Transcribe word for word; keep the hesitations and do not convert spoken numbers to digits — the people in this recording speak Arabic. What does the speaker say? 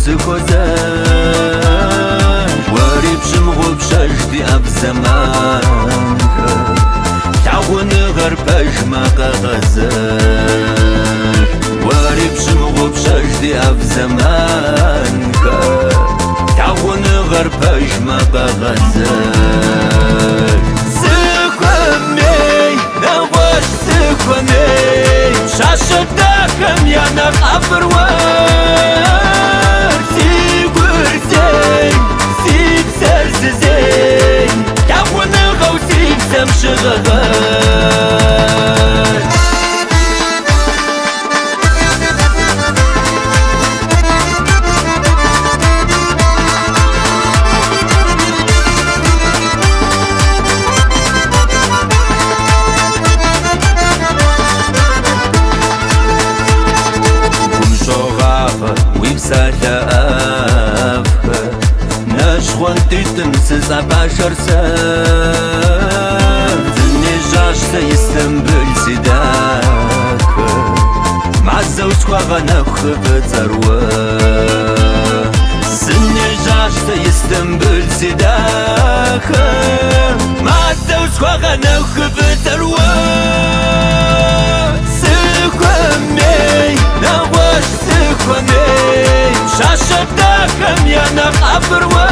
سكوزاج وري بشمغو بشجدي أب زمان تعون غرباج ما غزاج وري بشمغو بشجدي أب زمان تعون غرباج ما غزاج سكومي نغوش سكومي شاشة داكم يا نغابر وار سيقور زي سيب سرز زي تعون غوسي بسمش غغار سلافك نشخوان تتنسز عباشر ساف زنجاش سيستنبل سداك معزة وسخوغا نخب ترواك زنجاش سيستنبل سداك معزة وسخوغا نخب ترواك سكومي نواش سكومي شاشة داكم يا نغابر